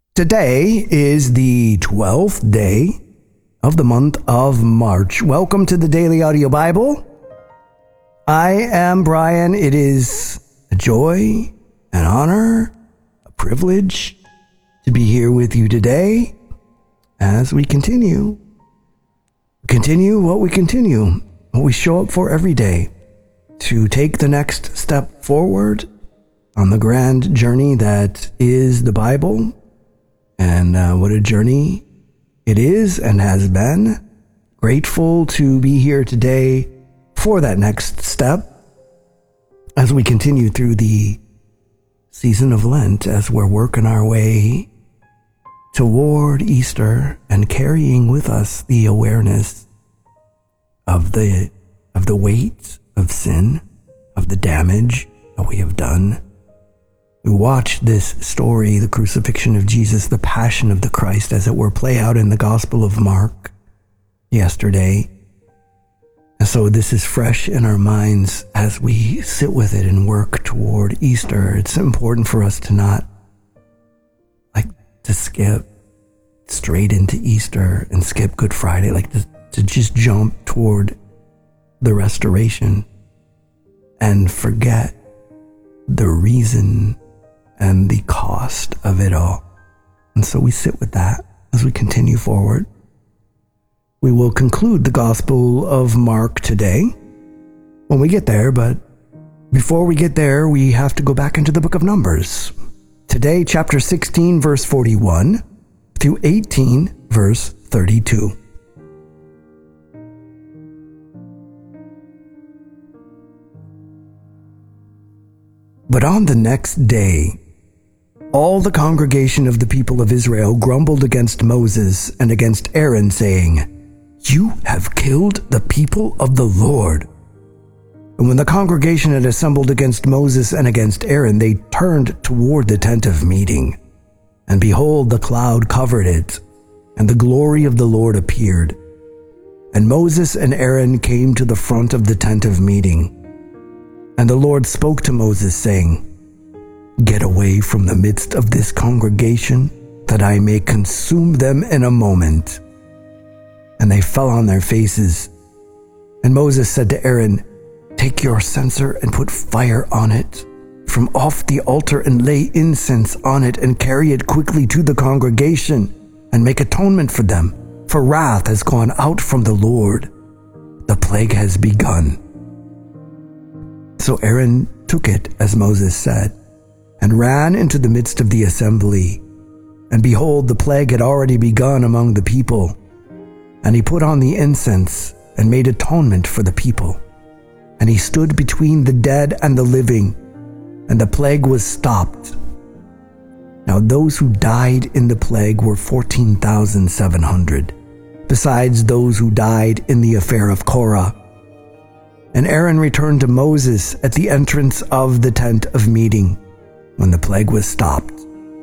Today is the 12th day of the month of March. Welcome to the Daily Audio Bible. I am Brian. It is a joy, an honor, a privilege to be here with you today as we continue what we show up for every day, to take the next step forward on the grand journey that is the Bible. And what a journey it is and has been. Grateful to be here today for that next step as we continue through the season of Lent, as we're working our way toward Easter and carrying with us the awareness of the weight of sin, of the damage that we have done. We watched this story, the crucifixion of Jesus, the passion of the Christ, as it were, play out in the Gospel of Mark yesterday. And so this is fresh in our minds as we sit with it and work toward Easter. It's important for us to not to skip straight into Easter and skip Good Friday, to just jump toward the restoration and forget the reason and the cost of it all. And so we sit with that as we continue forward. We will conclude the Gospel of Mark today when we get there, but before we get there, we have to go back into the book of Numbers. Today, chapter 16, verse 41 through 18, verse 32. But on the next day, all the congregation of the people of Israel grumbled against Moses and against Aaron, saying, "You have killed the people of the Lord." And when the congregation had assembled against Moses and against Aaron, they turned toward the tent of meeting. And behold, the cloud covered it, and the glory of the Lord appeared. And Moses and Aaron came to the front of the tent of meeting. And the Lord spoke to Moses, saying, "Get away from the midst of this congregation, that I may consume them in a moment." And they fell on their faces. And Moses said to Aaron, "Take your censer and put fire on it from off the altar, and lay incense on it, and carry it quickly to the congregation, and make atonement for them, for wrath has gone out from the Lord. The plague has begun." So Aaron took it as Moses said, and ran into the midst of the assembly. And behold, the plague had already begun among the people. And he put on the incense and made atonement for the people. And he stood between the dead and the living, and the plague was stopped. Now those who died in the plague were 14,700, besides those who died in the affair of Korah. And Aaron returned to Moses at the entrance of the tent of meeting, when the plague was stopped.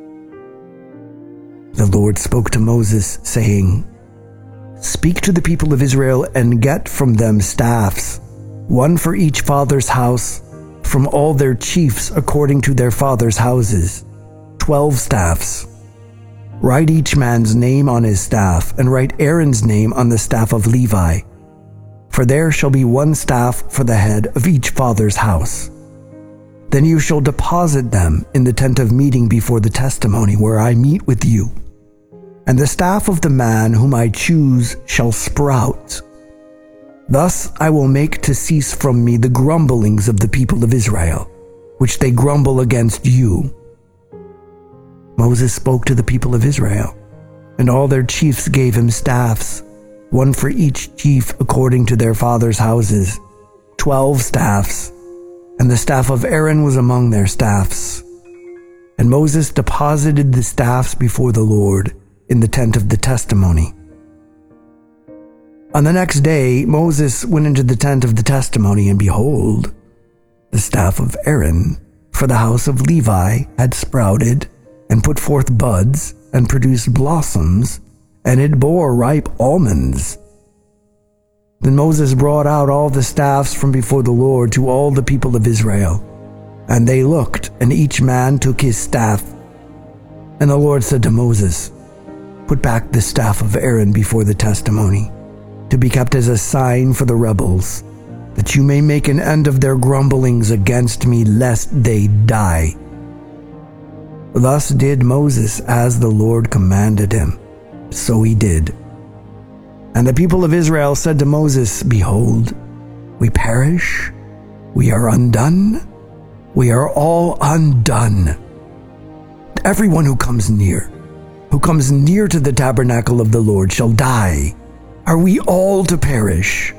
The Lord spoke to Moses, saying, "Speak to the people of Israel and get from them staffs, one for each father's house, from all their chiefs according to their father's houses, 12 staffs. Write each man's name on his staff, and write Aaron's name on the staff of Levi. For there shall be one staff for the head of each father's house. Then you shall deposit them in the tent of meeting before the testimony, where I meet with you. And the staff of the man whom I choose shall sprout. Thus I will make to cease from me the grumblings of the people of Israel, which they grumble against you." Moses spoke to the people of Israel, and all their chiefs gave him staffs, one for each chief according to their fathers' houses, 12 staffs. And the staff of Aaron was among their staffs. And Moses deposited the staffs before the Lord in the tent of the testimony. On the next day, Moses went into the tent of the testimony, and behold, the staff of Aaron for the house of Levi had sprouted and put forth buds and produced blossoms, and it bore ripe almonds. Then Moses brought out all the staffs from before the Lord to all the people of Israel. And they looked, and each man took his staff. And the Lord said to Moses, "Put back the staff of Aaron before the testimony, to be kept as a sign for the rebels, that you may make an end of their grumblings against me, lest they die." Thus did Moses as the Lord commanded him. So he did. And the people of Israel said to Moses, "Behold, we perish, we are undone, we are all undone. Everyone who comes near to the tabernacle of the Lord shall die. Are we all to perish?"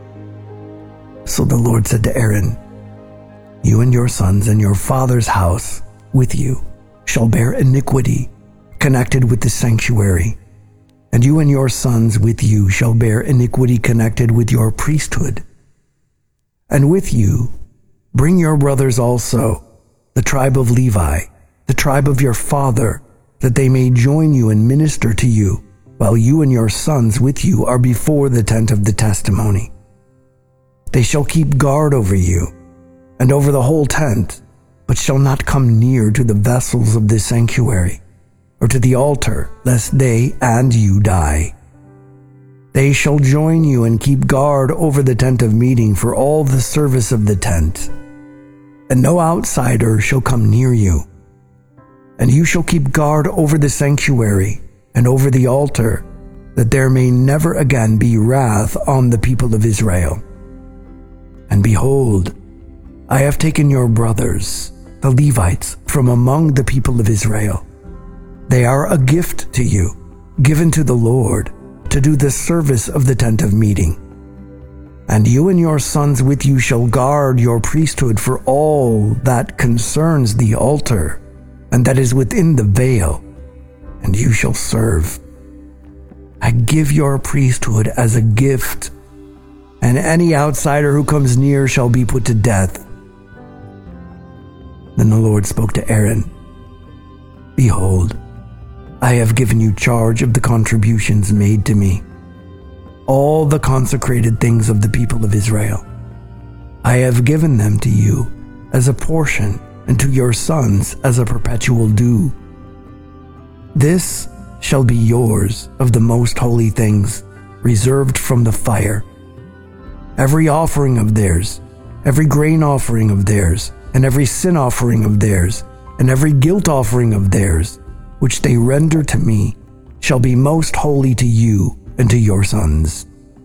So the Lord said to Aaron, "You and your sons and your father's house with you shall bear iniquity connected with the sanctuary, and you and your sons with you shall bear iniquity connected with your priesthood. And with you bring your brothers also, the tribe of Levi, the tribe of your father, that they may join you and minister to you, while you and your sons with you are before the tent of the testimony. They shall keep guard over you and over the whole tent, but shall not come near to the vessels of the sanctuary or to the altar, lest they and you die. They shall join you and keep guard over the tent of meeting for all the service of the tent, and no outsider shall come near you. And you shall keep guard over the sanctuary and over the altar, that there may never again be wrath on the people of Israel. And behold, I have taken your brothers, the Levites, from among the people of Israel. They are a gift to you, given to the Lord, to do the service of the tent of meeting. And you and your sons with you shall guard your priesthood for all that concerns the altar, and that is within the veil, and you shall serve. I give your priesthood as a gift, and any outsider who comes near shall be put to death." Then the Lord spoke to Aaron, "Behold, I have given you charge of the contributions made to me, all the consecrated things of the people of Israel. I have given them to you as a portion, and to your sons as a perpetual due. This shall be yours of the most holy things, reserved from the fire. Every offering of theirs, every grain offering of theirs, and every sin offering of theirs, and every guilt offering of theirs, which they render to me, shall be most holy to you and to your sons.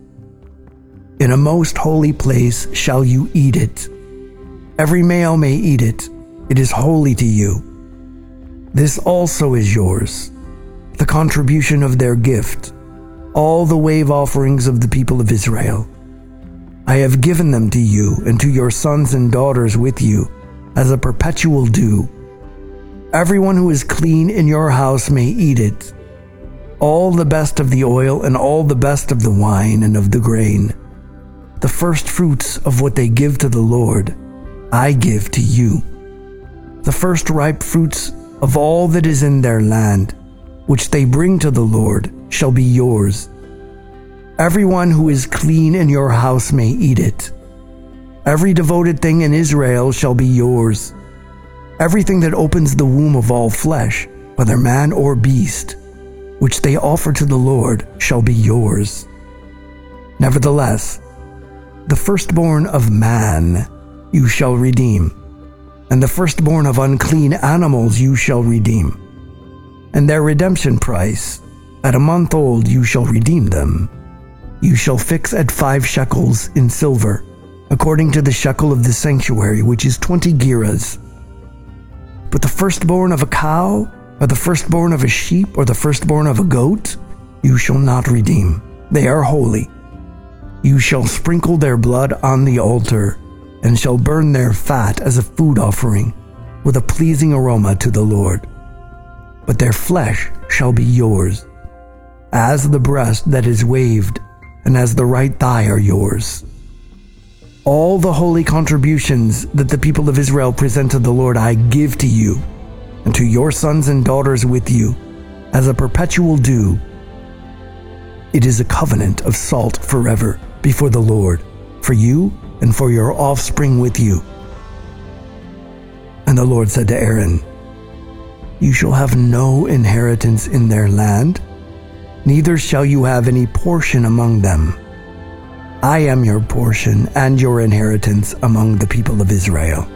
In a most holy place shall you eat it. Every male may eat it. It is holy to you. This also is yours, the contribution of their gift, all the wave offerings of the people of Israel. I have given them to you and to your sons and daughters with you as a perpetual due. Everyone who is clean in your house may eat it, all the best of the oil and all the best of the wine and of the grain. The first fruits of what they give to the Lord, I give to you. The first ripe fruits of all that is in their land, which they bring to the Lord, shall be yours. Everyone who is clean in your house may eat it. Every devoted thing in Israel shall be yours. Everything that opens the womb of all flesh, whether man or beast, which they offer to the Lord, shall be yours. Nevertheless, the firstborn of man you shall redeem, and the firstborn of unclean animals you shall redeem. And their redemption price, at a month old you shall redeem them. You shall fix at 5 shekels in silver, according to the shekel of the sanctuary, which is 20 gerahs. But the firstborn of a cow, or the firstborn of a sheep, or the firstborn of a goat, you shall not redeem. They are holy. You shall sprinkle their blood on the altar, and shall burn their fat as a food offering, with a pleasing aroma to the Lord. But their flesh shall be yours, as the breast that is waved, and as the right thigh are yours. All the holy contributions that the people of Israel present to the Lord I give to you, and to your sons and daughters with you, as a perpetual due. It is a covenant of salt forever before the Lord, for you and for your offspring with you." And the Lord said to Aaron, You shall have no inheritance in their land, neither shall you have any portion among them. I am your portion and your inheritance among the people of Israel.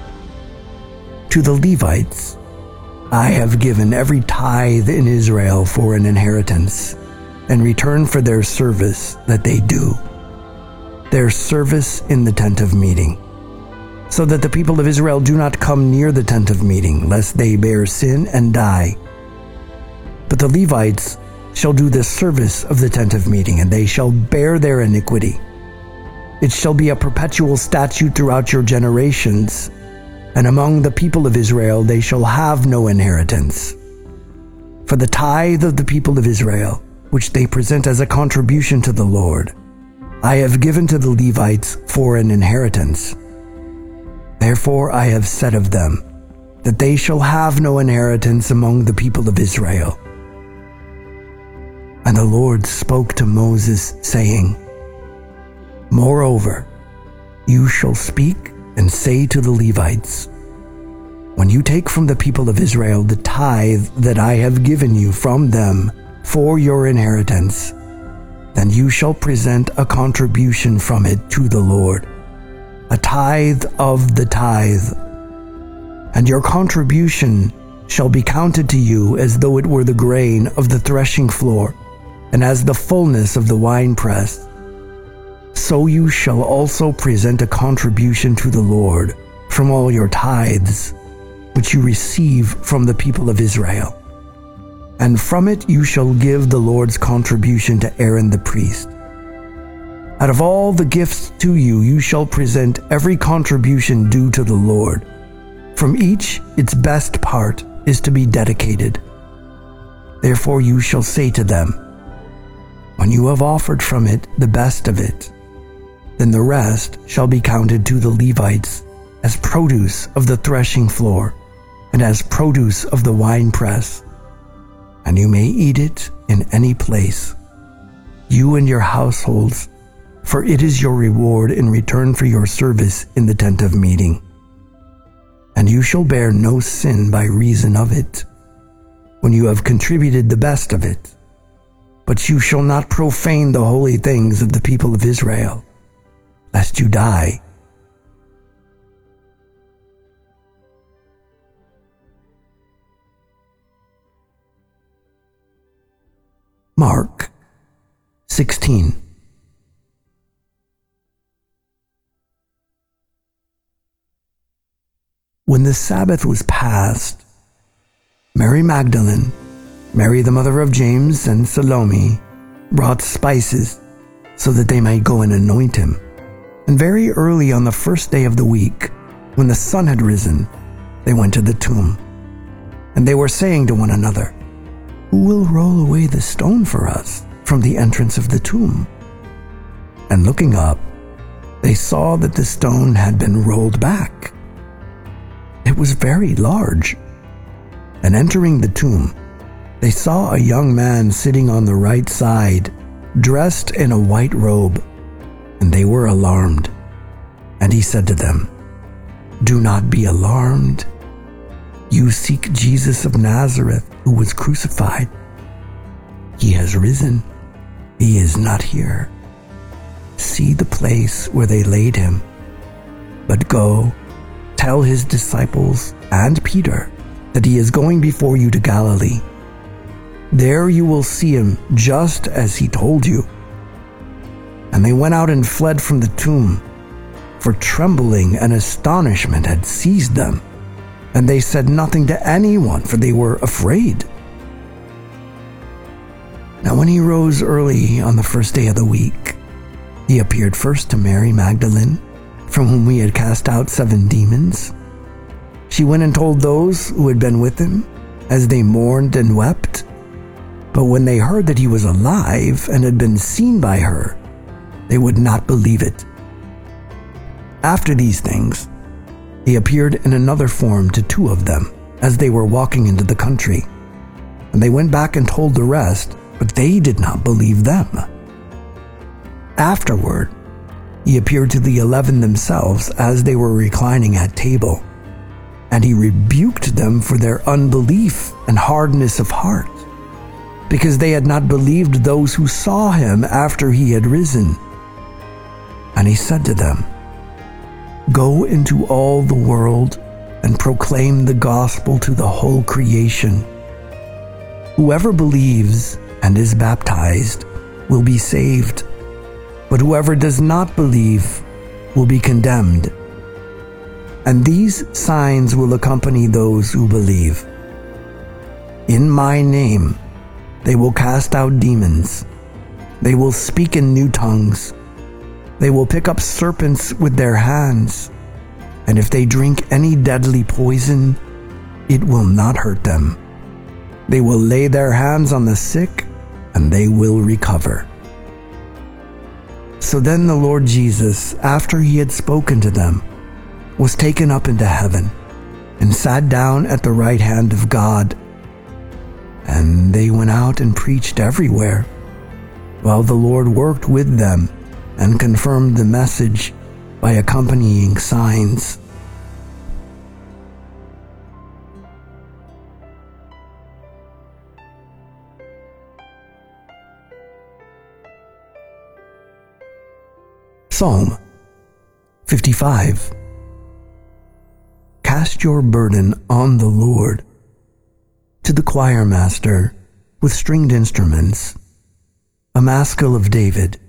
To the Levites, I have given every tithe in Israel for an inheritance, in return for their service that they do, their service in the tent of meeting, so that the people of Israel do not come near the tent of meeting, lest they bear sin and die. But the Levites shall do the service of the tent of meeting, and they shall bear their iniquity. It shall be a perpetual statute throughout your generations, and among the people of Israel they shall have no inheritance. For the tithe of the people of Israel, which they present as a contribution to the Lord, I have given to the Levites for an inheritance. Therefore I have said of them, that they shall have no inheritance among the people of Israel. And the Lord spoke to Moses, saying, Moreover, you shall speak and say to the Levites, when you take from the people of Israel the tithe that I have given you from them for your inheritance, then you shall present a contribution from it to the Lord, a tithe of the tithe. And your contribution shall be counted to you as though it were the grain of the threshing floor, and as the fullness of the winepress. So you shall also present a contribution to the Lord from all your tithes, which you receive from the people of Israel. And from it you shall give the Lord's contribution to Aaron the priest. Out of all the gifts to you, you shall present every contribution due to the Lord. From each, its best part is to be dedicated. Therefore you shall say to them, when you have offered from it the best of it, then the rest shall be counted to the Levites as produce of the threshing floor and as produce of the winepress, and you may eat it in any place, you and your households, for it is your reward in return for your service in the tent of meeting. And you shall bear no sin by reason of it, when you have contributed the best of it. But you shall not profane the holy things of the people of Israel, lest you die. Mark 16. When the Sabbath was past, Mary Magdalene, Mary the mother of James, and Salome brought spices so that they might go and anoint him. And very early on the first day of the week, when the sun had risen, they went to the tomb. And they were saying to one another, who will roll away the stone for us from the entrance of the tomb? And looking up, they saw that the stone had been rolled back. It was very large. And entering the tomb, they saw a young man sitting on the right side, dressed in a white robe, and they were alarmed. And he said to them, do not be alarmed. You seek Jesus of Nazareth, who was crucified. He has risen. He is not here. See the place where they laid him. But go, tell his disciples and Peter that he is going before you to Galilee. There you will see him just as he told you. And they went out and fled from the tomb, for trembling and astonishment had seized them. And they said nothing to anyone, for they were afraid. Now when he rose early on the first day of the week, he appeared first to Mary Magdalene, from whom he had cast out 7 demons. She went and told those who had been with him, as they mourned and wept. But when they heard that he was alive and had been seen by her, they would not believe it. After these things, he appeared in another form to 2 of them, as they were walking into the country. And they went back and told the rest, but they did not believe them. Afterward, he appeared to the 11 themselves as they were reclining at table. And he rebuked them for their unbelief and hardness of heart, because they had not believed those who saw him after he had risen. And he said to them, "Go into all the world and proclaim the gospel to the whole creation. Whoever believes and is baptized will be saved, but whoever does not believe will be condemned. And these signs will accompany those who believe. In my name they will cast out demons. They will speak in new tongues. They will pick up serpents with their hands. And if they drink any deadly poison, it will not hurt them. They will lay their hands on the sick, and they will recover." So then the Lord Jesus, after he had spoken to them, was taken up into heaven and sat down at the right hand of God. And they went out and preached everywhere, while the Lord worked with them and confirmed the message by accompanying signs. Psalm 55. Cast your burden on the Lord. To the choir master with stringed instruments, a maskil of David.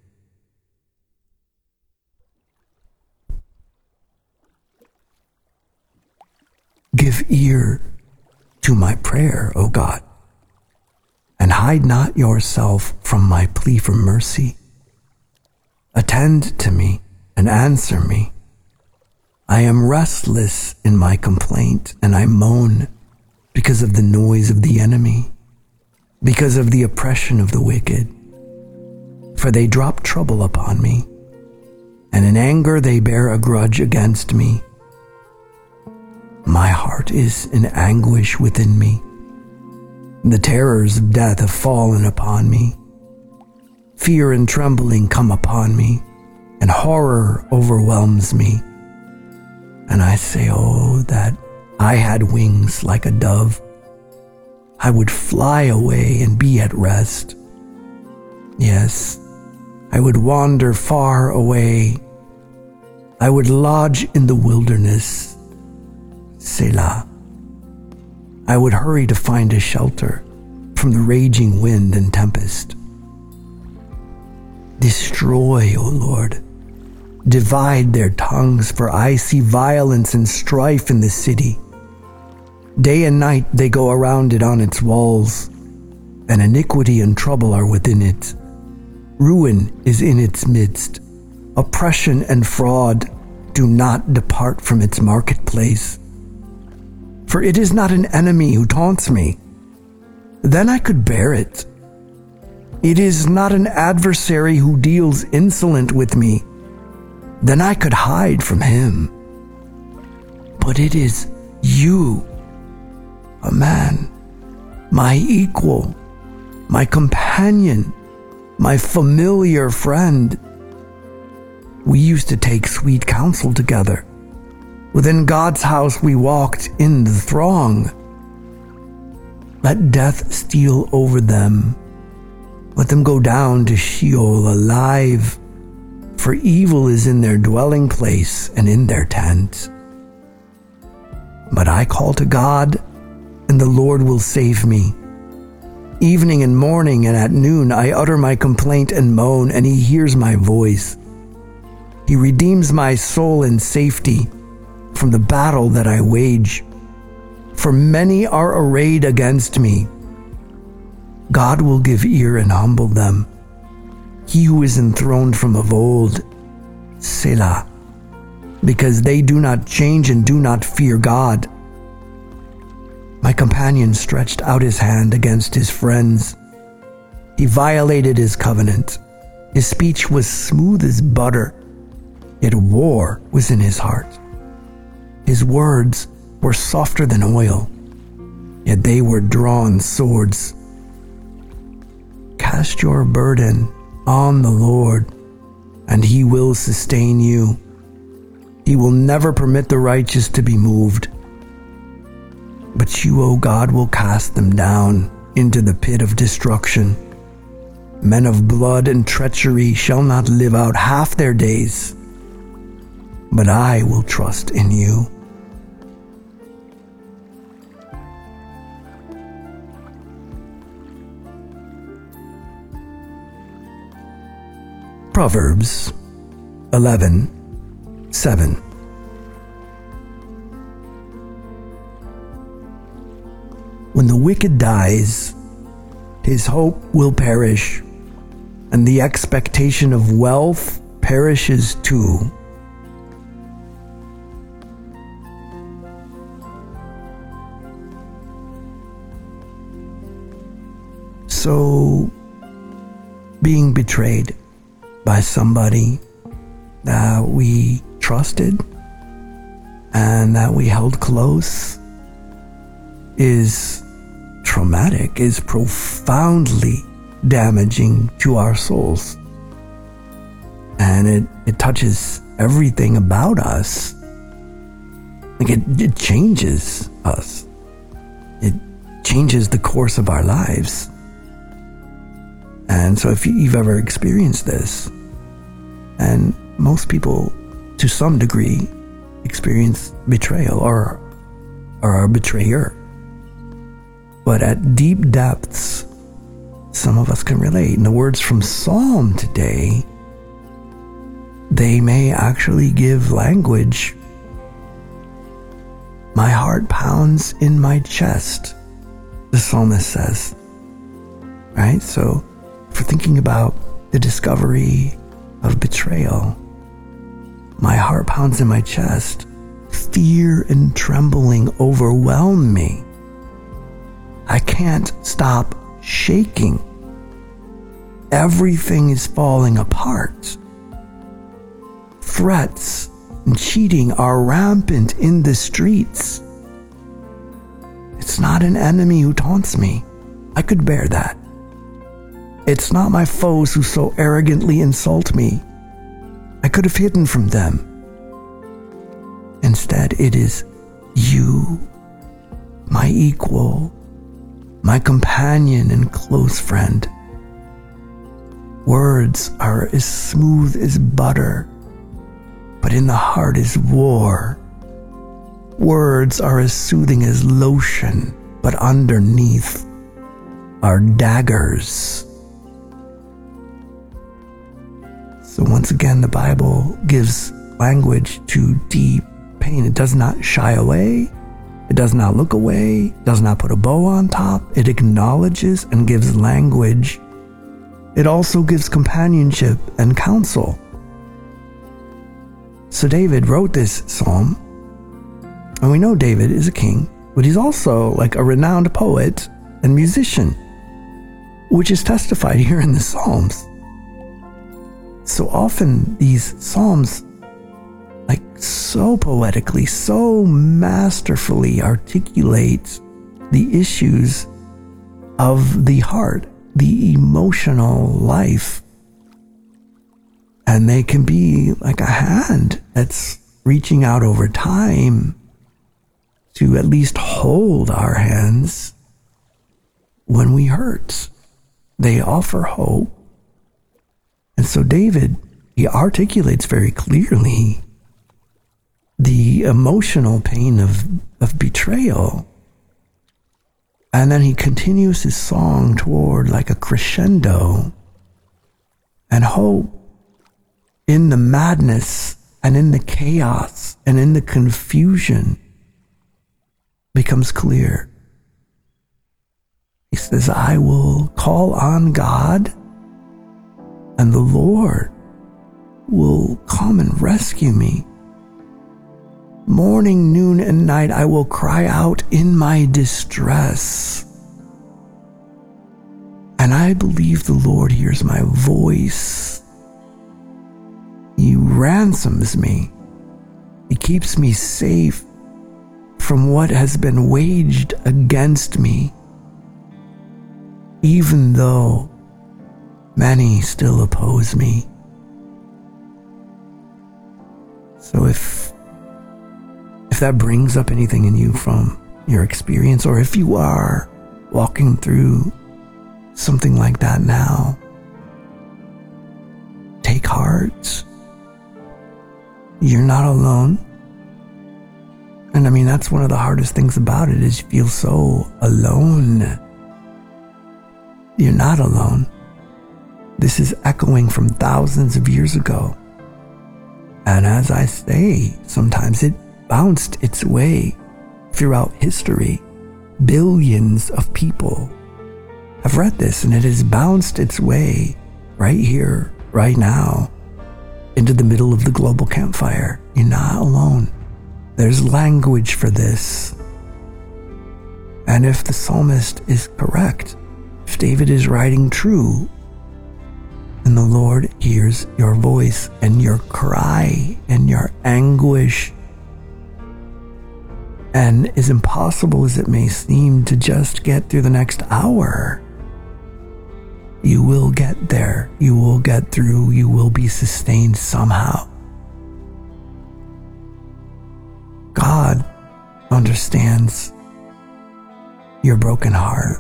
Give ear to my prayer, O God, and hide not yourself from my plea for mercy. Attend to me and answer me. I am restless in my complaint, and I moan because of the noise of the enemy, because of the oppression of the wicked. For they drop trouble upon me, and in anger they bear a grudge against me. My heart is in anguish within me. The terrors of death have fallen upon me. Fear and trembling come upon me, and horror overwhelms me. And I say, oh, that I had wings like a dove. I would fly away and be at rest. Yes, I would wander far away. I would lodge in the wilderness. Selah. I would hurry to find a shelter from the raging wind and tempest. Destroy, O Lord. Divide their tongues, for I see violence and strife in the city. Day and night they go around it on its walls, and iniquity and trouble are within it. Ruin is in its midst. Oppression and fraud do not depart from its marketplace. For it is not an enemy who taunts me. Then I could bear it. It is not an adversary who deals insolent with me. Then I could hide from him. But it is you, a man, my equal, my companion, my familiar friend. We used to take sweet counsel together. Within God's house we walked in the throng. Let death steal over them. Let them go down to Sheol alive, for evil is in their dwelling place and in their tent. But I call to God, and the Lord will save me. Evening and morning and at noon I utter my complaint and moan, and he hears my voice. He redeems my soul in safety from the battle that I wage. For many are arrayed against me. God will give ear and humble them. He who is enthroned from of old, Selah, because they do not change and do not fear God. My companion stretched out his hand against his friends. He violated his covenant. His speech was smooth as butter, yet war was in his heart. His words were softer than oil, yet they were drawn swords. Cast your burden on the Lord, and he will sustain you. He will never permit the righteous to be moved. But you, O God, will cast them down into the pit of destruction. Men of blood and treachery shall not live out half their days, but I will trust in you. Proverbs 11:7. When the wicked dies, his hope will perish, and the expectation of wealth perishes too. So, being betrayed by somebody that we trusted and that we held close is traumatic, is profoundly damaging to our souls. And it touches everything about us. Like it changes us. It changes the course of our lives. And so if you've ever experienced this, and most people to some degree experience betrayal or are a betrayer, but at deep depths, some of us can relate. And the words from Psalm today, they may actually give language. My heart pounds in my chest, the psalmist says. Right? So if we're thinking about the discovery of betrayal, my heart pounds in my chest. Fear and trembling overwhelm me. I can't stop shaking. Everything is falling apart. Threats and cheating are rampant in the streets. It's not an enemy who taunts me. I could bear that. It's not my foes who so arrogantly insult me. I could have hidden from them. Instead, it is you, my equal, my companion and close friend. Words are as smooth as butter, but in the heart is war. Words are as soothing as lotion, but underneath are daggers. So once again, the Bible gives language to deep pain. It does not shy away. It does not look away, does not put a bow on top. It acknowledges and gives language. It also gives companionship and counsel. So David wrote this psalm, and we know David is a king, but he's also like a renowned poet and musician, which is testified here in the Psalms. So often these psalms, like so poetically, so masterfully articulate the issues of the heart, the emotional life. And they can be like a hand that's reaching out over time to at least hold our hands when we hurt. They offer hope. And so David, he articulates very clearly the emotional pain of betrayal. And then he continues his song toward like a crescendo, and hope in the madness and in the chaos and in the confusion becomes clear. He says, I will call on God, and the Lord will come and rescue me. Morning, noon, and night I will cry out in my distress. And I believe the Lord hears my voice. He ransoms me. He keeps me safe from what has been waged against me, even though many still oppose me. So if that brings up anything in you from your experience, or if you are walking through something like that now, take heart. You're not alone. And I mean, that's one of the hardest things about it, is you feel so alone. You're not alone. This is echoing from thousands of years ago. And as I say, sometimes it bounced its way throughout history. Billions of people have read this, and it has bounced its way right here, right now, into the middle of the global campfire. You're not alone. There's language for this. And if the psalmist is correct, if David is writing true, and the Lord hears your voice and your cry and your anguish, and as impossible as it may seem to just get through the next hour, you will get there. You will get through. You will be sustained somehow. God understands your broken heart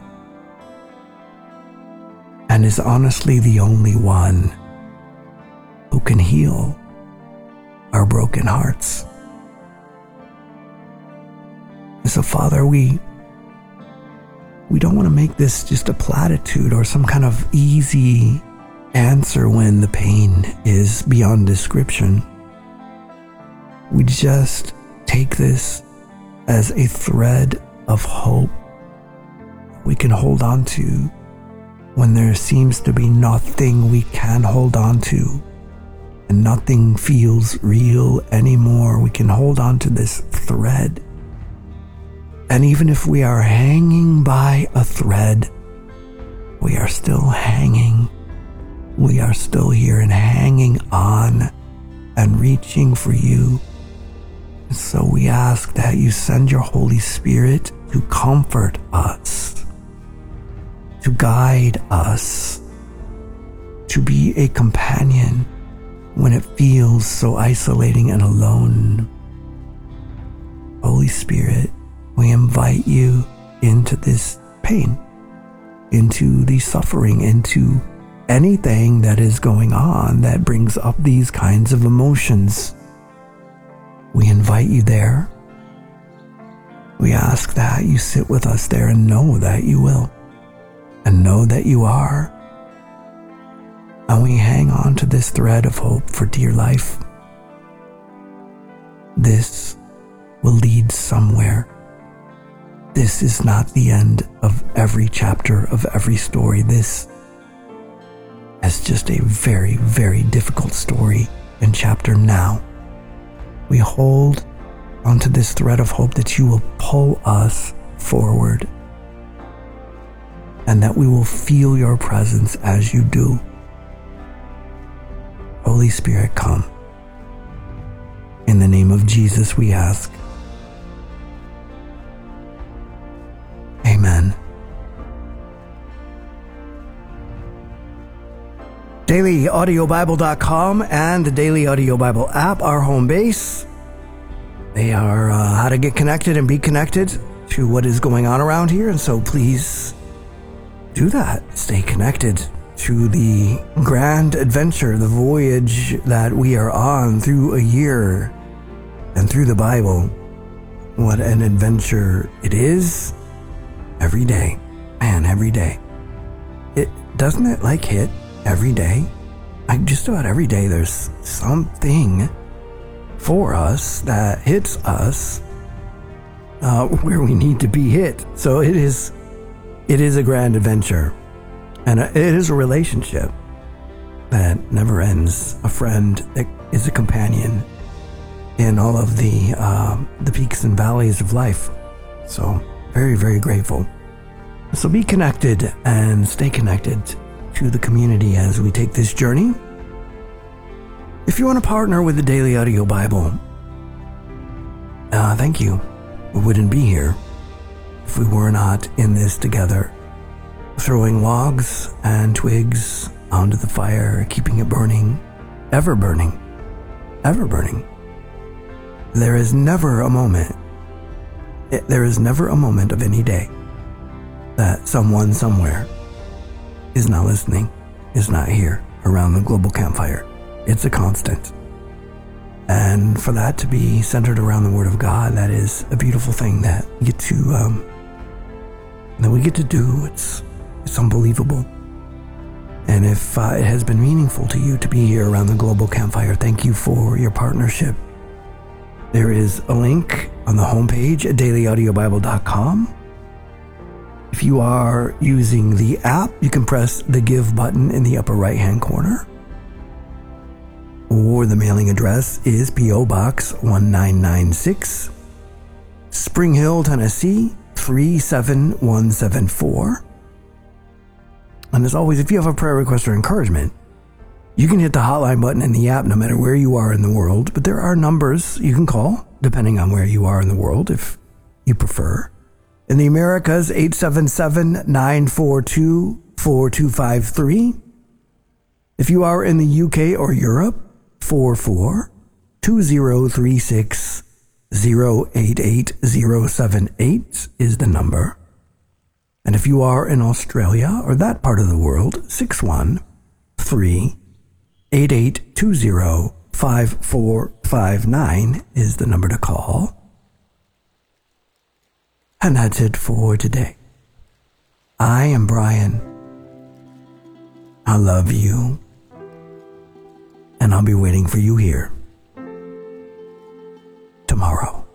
and is honestly the only one who can heal our broken hearts. So, Father, we don't want to make this just a platitude or some kind of easy answer when the pain is beyond description. We just take this as a thread of hope we can hold on to when there seems to be nothing we can hold on to and nothing feels real anymore. We can hold on to this thread. And even if we are hanging by a thread, we are still hanging. We are still here and hanging on and reaching for you. And so we ask that you send your Holy Spirit to comfort us, to guide us, to be a companion when it feels so isolating and alone. Holy Spirit, we invite you into this pain, into the suffering, into anything that is going on that brings up these kinds of emotions. We invite you there. We ask that you sit with us there and know that you will, and know that you are. And we hang on to this thread of hope for dear life. This will lead somewhere. This is not the end of every chapter of every story. This is just a very, very difficult story and chapter now. We hold onto this thread of hope that you will pull us forward and that we will feel your presence as you do. Holy Spirit, come. In the name of Jesus we ask. Amen. DailyAudioBible.com and the Daily Audio Bible app, our home base. They are how to get connected and be connected to what is going on around here. And so please do that. Stay connected to the grand adventure, the voyage that we are on through a year and through the Bible. What an adventure it is. Every day, man, every day. Doesn't it like hit every day? Like just about every day there's something for us that hits us where we need to be hit. So it is a grand adventure. And it is a relationship that never ends. A friend that is a companion in all of the peaks and valleys of life. So very, very grateful. So be connected and stay connected to the community as we take this journey. If you want to partner with the Daily Audio Bible, thank you. We wouldn't be here if we were not in this together, throwing logs and twigs onto the fire, keeping it burning, ever burning, ever burning. There is never a moment There is never a moment of any day that someone somewhere is not listening, is not here around the global campfire. It's a constant. And for that to be centered around the Word of God, that is a beautiful thing that we get to do. It's unbelievable. And if it has been meaningful to you to be here around the global campfire, thank you for your partnership. There is a link on the homepage at dailyaudiobible.com. If you are using the app, you can press the Give button in the upper right-hand corner. Or the mailing address is P.O. Box 1996, Spring Hill, Tennessee 37174. And as always, if you have a prayer request or encouragement, you can hit the hotline button in the app no matter where you are in the world, but there are numbers you can call depending on where you are in the world if you prefer. In the Americas, 877-942-4253. If you are in the UK or Europe, 44-2036-088078 is the number. And if you are in Australia or that part of the world, 613-8820-5459 is the number to call. And that's it for today. I am Brian. I love you. And I'll be waiting for you here tomorrow.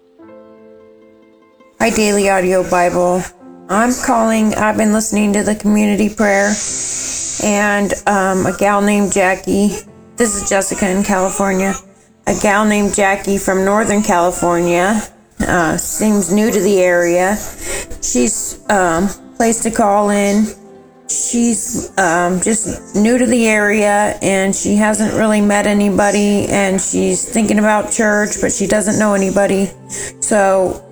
Hi, Daily Audio Bible. I'm calling. I've been listening to the community prayer, and a gal named Jackie. This is Jessica in California. A gal named Jackie from Northern California seems new to the area. She's placed a call in. She's just new to the area, and she hasn't really met anybody, and she's thinking about church, but she doesn't know anybody. So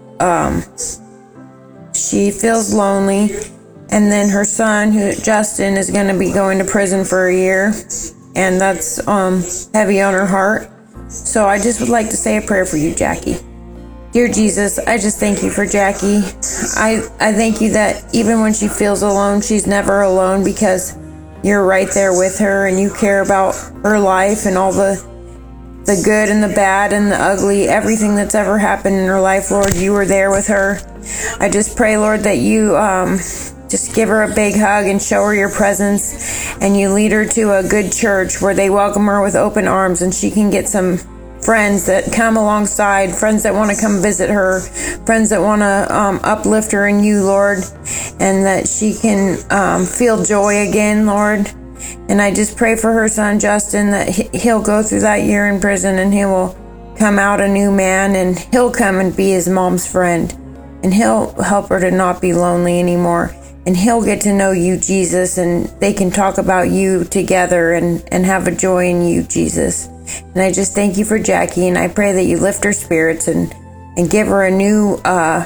she feels lonely. And then her son, Justin, is going to be going to prison for a year, and that's heavy on her heart. So I just would like to say a prayer for you, Jackie. Dear Jesus, I just thank you for Jackie. I thank you that even when she feels alone, she's never alone, because you're right there with her and you care about her life and all the good and the bad and the ugly, everything that's ever happened in her life, Lord, you were there with her. I just pray, Lord, that you just give her a big hug and show her your presence, and you lead her to a good church where they welcome her with open arms, and she can get some friends that come alongside, friends that want to come visit her, friends that want to uplift her in you, Lord, and that she can feel joy again, Lord. And I just pray for her son, Justin, that he'll go through that year in prison and he will come out a new man, and he'll come and be his mom's friend, and he'll help her to not be lonely anymore. And he'll get to know you, Jesus, and they can talk about you together and have a joy in you, Jesus. And I just thank you for Jackie, and I pray that you lift her spirits and give her a new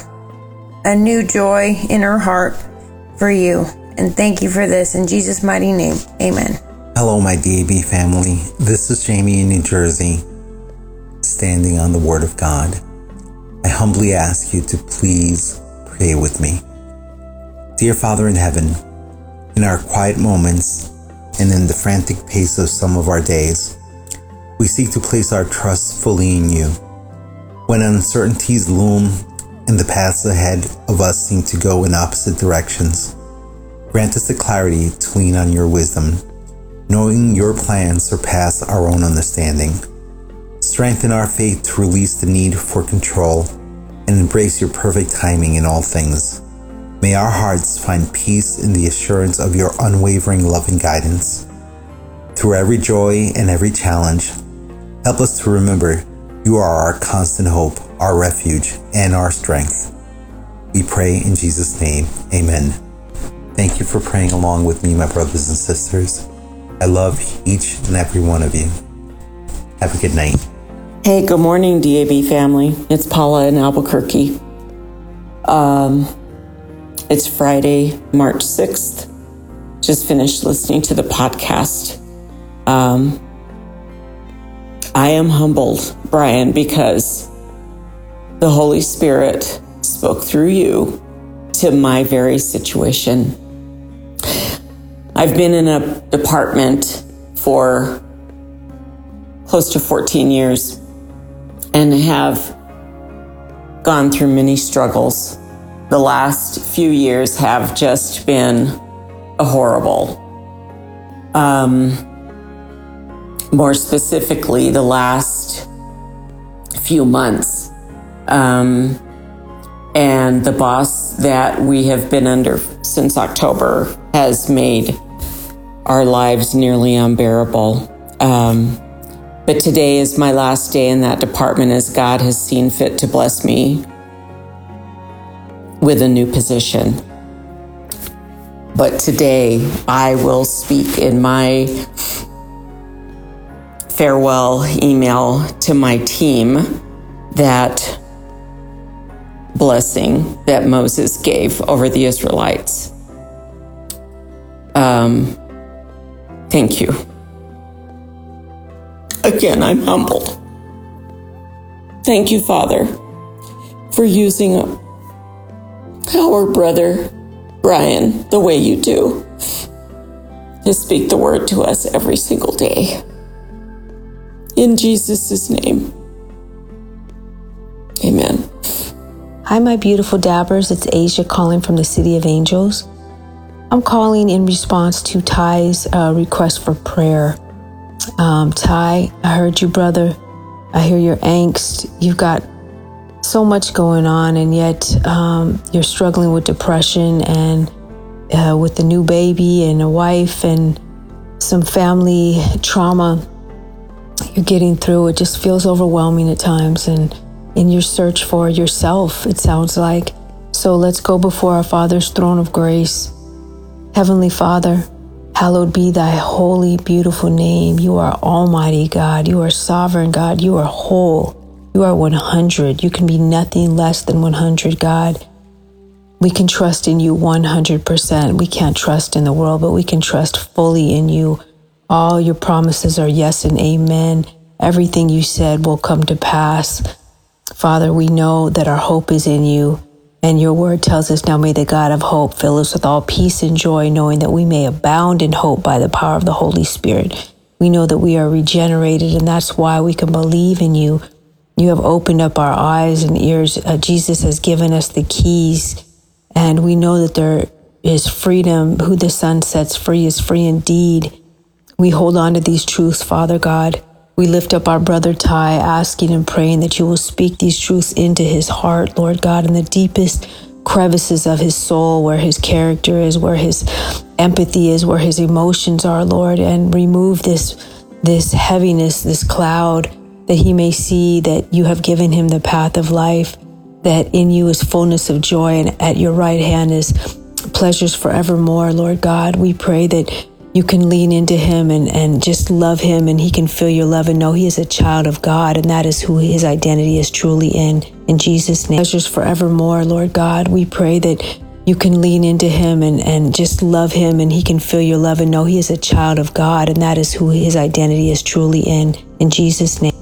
joy in her heart for you. And thank you for this in Jesus' mighty name. Amen. Hello, my DAB family. This is Jamie in New Jersey, standing on the Word of God. I humbly ask you to please pray with me. Dear Father in heaven, in our quiet moments and in the frantic pace of some of our days, we seek to place our trust fully in you. When uncertainties loom and the paths ahead of us seem to go in opposite directions, grant us the clarity to lean on your wisdom, knowing your plans surpass our own understanding. Strengthen our faith to release the need for control and embrace your perfect timing in all things. May our hearts find peace in the assurance of your unwavering love and guidance. Through every joy and every challenge, help us to remember you are our constant hope, our refuge, and our strength. We pray in Jesus' name. Amen. Thank you for praying along with me, my brothers and sisters. I love each and every one of you. Have a good night. Hey, good morning, DAB family. It's Paula in Albuquerque. It's Friday, March 6th. Just finished listening to the podcast. I am humbled, Brian, because the Holy Spirit spoke through you to my very situation. I've been in a department for close to 14 years and have gone through many struggles. The last few years have just been horrible. More specifically, the last few months. And the boss that we have been under since October has made our lives nearly unbearable. But today is my last day in that department as God has seen fit to bless me with a new position. But today I will speak in my farewell email to my team that blessing that Moses gave over the Israelites. Thank you. Again, I'm humbled. Thank you, Father, for using our brother, Brian, the way you do, to speak the word to us every single day. In Jesus' name, amen. Hi, my beautiful dabbers. It's Asia calling from the City of Angels. I'm calling in response to Ty's request for prayer. Ty, I heard you, brother. I hear your angst. You've got so much going on, and yet you're struggling with depression and with a new baby and a wife and some family trauma. You're getting through. It just feels overwhelming at times, and in your search for yourself, it sounds like. So let's go before our Father's throne of grace. Heavenly Father, hallowed be thy holy, beautiful name. You are Almighty God. You are sovereign God. You are whole. You are 100. You can be nothing less than 100, God. We can trust in you 100%. We can't trust in the world, but we can trust fully in you. All your promises are yes and amen. Everything you said will come to pass. Father, we know that our hope is in you, and your word tells us, now may the God of hope fill us with all peace and joy, knowing that we may abound in hope by the power of the Holy Spirit. We know that we are regenerated, and that's why we can believe in you. You have opened up our eyes and ears. Jesus has given us the keys, and we know that there is freedom. Who the Son sets free is free indeed. We hold on to these truths, Father God. We lift up our brother Ty, asking and praying that you will speak these truths into his heart, Lord God, in the deepest crevices of his soul, where his character is, where his empathy is, where his emotions are, Lord, and remove this heaviness, this cloud, that he may see that you have given him the path of life, that in you is fullness of joy, and at your right hand is pleasures forevermore, Lord God. We pray that you can lean into him and just love him, and he can feel your love and know he is a child of God, and that is who his identity is truly in Jesus' name. Pleasures forevermore, Lord God. We pray that you can lean into him and just love him, and he can feel your love and know he is a child of God, and that is who his identity is truly in Jesus' name.